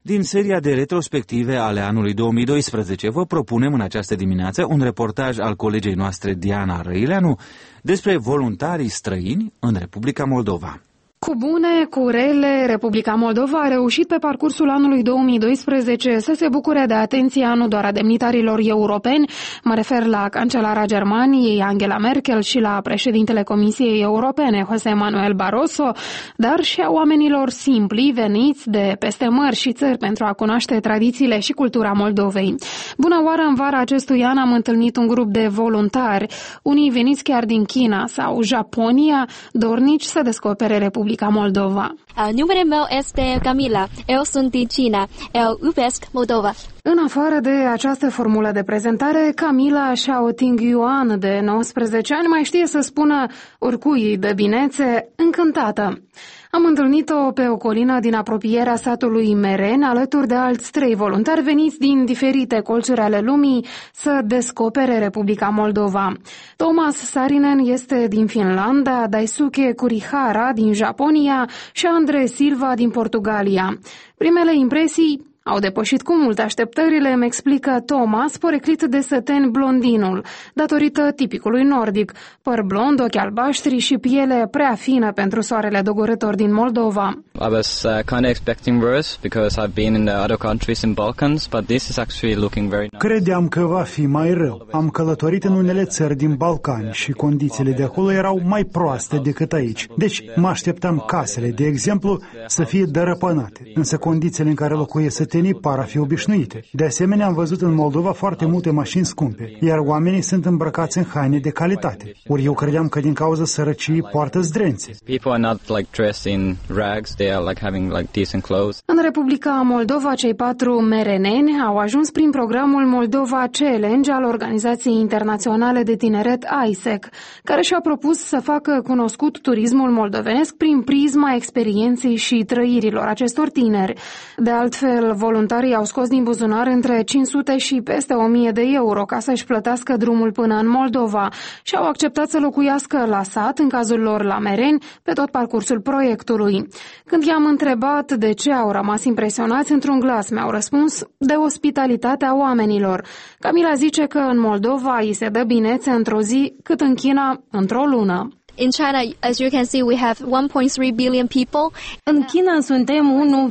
Din seria de retrospective ale anului 2012 vă propunem în această dimineață un reportaj al colegei noastre Diana Răileanu despre voluntarii străini în Republica Moldova. Cu bune, cu rele, Republica Moldova a reușit pe parcursul anului 2012 să se bucure de atenția nu doar a demnitarilor europeni, mă refer la cancelara Germaniei, Angela Merkel, și la președintele Comisiei Europene, José Manuel Barroso, dar și a oamenilor simpli veniți de peste mări și țări pentru a cunoaște tradițiile și cultura Moldovei. Bună oară, în vara acestui an am întâlnit un grup de voluntari, unii veniți chiar din China sau Japonia, dornici să descopere Republica Moldova. Numele meu este Camila. Eu sunt din China. Eu iubesc Moldova. În afară de această formulă de prezentare, Camila Xiaoting Yuan, de 19 ani, mai știe să spună oricui de binețe, încântată. Am întâlnit-o pe o colină din apropierea satului Meren, alături de alți 3 voluntari veniți din diferite colțuri ale lumii să descopere Republica Moldova. Thomas Sarinen este din Finlanda, Daisuke Kurihara din Japonia și Andre Silva din Portugalia. Primele impresii au depășit cu mult așteptările, îmi explică Thomas, poreclit de săten blondinul, datorită tipicului nordic, păr blond, ochi albaștri și piele prea fină pentru soarele dogorător din Moldova. I was kind of expecting worse because I've been in the other countries in Balkans, but this is actually looking very nice. Credeam că va fi mai rău. Am călătorit în unele țări din Balcani și condițiile de acolo erau mai proaste decât aici. Deci mă așteptam casele, de exemplu, să fie dărăpânate, însă condițiile în care locuiesc sătenii par a fi obișnuite. De asemenea, am văzut în Moldova foarte multe mașini scumpe, iar oamenii sunt îmbrăcați în haine de calitate. Ori eu credeam că din cauza sărăciei poartă zdrențe. People are not like dressed in rags, they are like having like decent clothes. În Republica Moldova, cei 4 mereneni au ajuns prin programul Moldova Challenge al Organizației Internaționale de Tineret AISEC, care și-a propus să facă cunoscut turismul moldovenesc prin prisma experienței și trăirilor acestor tineri. De altfel, voluntarii au scos din buzunar între 500 și peste 1000 de euro ca să-și plătească drumul până în Moldova și au acceptat să locuiască la sat, în cazul lor la Mereni, pe tot parcursul proiectului. Când i-am întrebat de ce au rămas impresionați, într-un glas mi-au răspuns: de ospitalitatea oamenilor. Camila zice că în Moldova îi se dă binețe într-o zi cât în China într-o lună. In China, as you can see, we have 1.3 billion people. În China suntem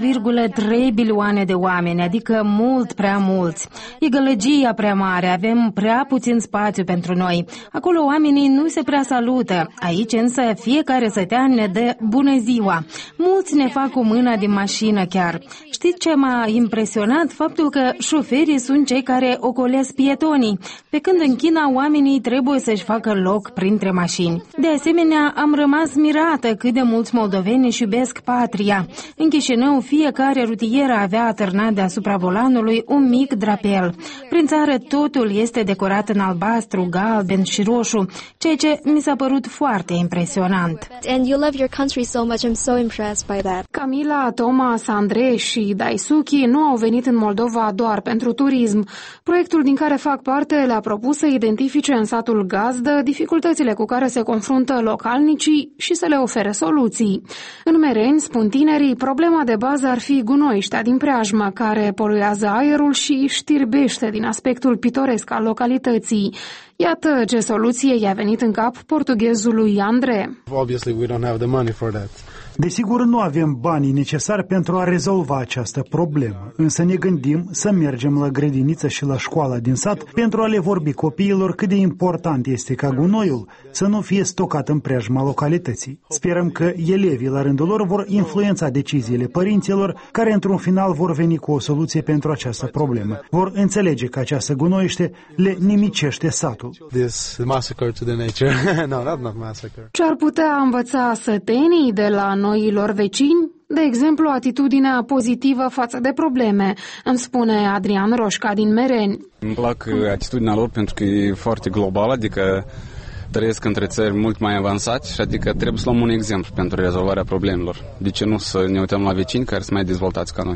1,3 bilioane de oameni, adică mult prea mulți. E gălăgia prea mare, avem prea puțin spațiu pentru noi. Acolo oamenii nu se prea salută. Aici însă fiecare sătean ne dă bună ziua. Mulți ne fac cu mâna din mașină chiar. Știți ce m-a impresionat? Faptul că șoferii sunt cei care ocolesc pietonii, pe când în China oamenii trebuie să-și facă loc printre mașini. De asemenea, am rămas mirată cât de mulți moldoveni își iubesc patria. În Chișinău, fiecare rutieră avea atârnat deasupra volanului un mic drapel. Prin țară totul este decorat în albastru, galben și roșu, ceea ce mi s-a părut foarte impresionant. And you love your country so much. I'm so impressed by that. Camila, Thomas, Andrei și Daisuke nu au venit în Moldova doar pentru turism. Proiectul din care fac parte le-a propus să identifice în satul gazdă dificultățile cu care se confruntă localnicii și să le ofere soluții. În Mereni, spun tinerii, problema de bază ar fi gunoiștea din preajmă, care poluează aerul și știrbește din aspectul pitoresc al localității. Iată ce soluție i-a venit în cap portughezului Andre. Obviously, we don't have the money for that. Desigur, nu avem banii necesari pentru a rezolva această problemă, însă ne gândim să mergem la grădiniță și la școala din sat pentru a le vorbi copiilor cât de important este ca gunoiul să nu fie stocat în preajma localității. Sperăm că elevii, la rândul lor, vor influența deciziile părinților, care într-un final vor veni cu o soluție pentru această problemă. Vor înțelege că această gunoiște le nimicește satul. This massacre to the nature. No, not massacre. Ce ar putea învăța sătenii de la noilor vecini? De exemplu, atitudinea pozitivă față de probleme, îmi spune Adrian Roșca din Mereni. Îmi plac atitudinea lor pentru că e foarte globală, adică trăiesc între țări mult mai avansate și adică trebuie să luăm un exemplu pentru rezolvarea problemelor. De ce nu să ne uităm la vecini care sunt mai dezvoltați ca noi?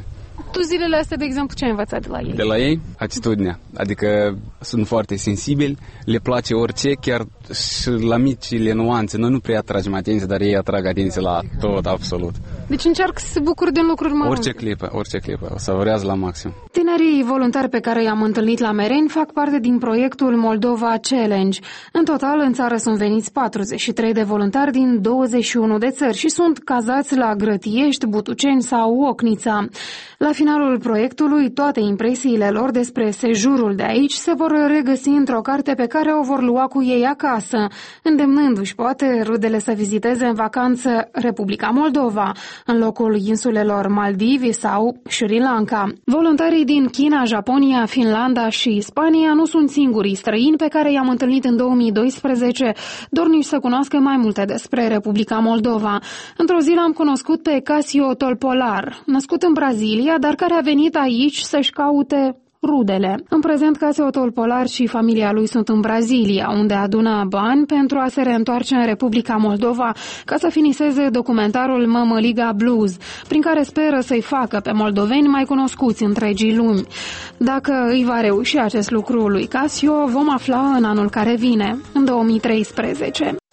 Tu zilele astea, de exemplu, ce ai învățat de la ei? De la ei, atitudinea. Adică sunt foarte sensibili, le place orice, chiar și la micile nuanțe. Noi nu prea atragem atenție, dar ei atrag atenție la tot, absolut. Deci încearcă să se bucure din lucruri mărunte. Orice clipă. O savourează la maxim. Tinerii voluntari pe care i-am întâlnit la Mereni fac parte din proiectul Moldova Challenge. În total, în țară sunt veniți 43 de voluntari din 21 de țări și sunt cazați la Grătiești, Butuceni sau Ocnița. La finalul proiectului, toate impresiile lor despre sejurul de aici se vor regăsi într-o carte pe care o vor lua cu ei acasă, îndemnându-și poate rudele să viziteze în vacanță Republica Moldova, în locul insulelor Maldivi sau Sri Lanka. Voluntarii din China, Japonia, Finlanda și Spania nu sunt singurii străini pe care i-am întâlnit în 2012, dorniși să cunoască mai multe despre Republica Moldova. Într-o zi l-am cunoscut pe Casio Tolpolar, născut în Brazilia, dar care a venit aici să-și caute rudele. În prezent, Casio Tolpolar și familia lui sunt în Brazilia, unde adună bani pentru a se reîntoarce în Republica Moldova ca să finiseze documentarul Mămăliga Blues, prin care speră să-i facă pe moldoveni mai cunoscuți întregii lumi. Dacă îi va reuși acest lucru lui Casio, vom afla în anul care vine, în 2013.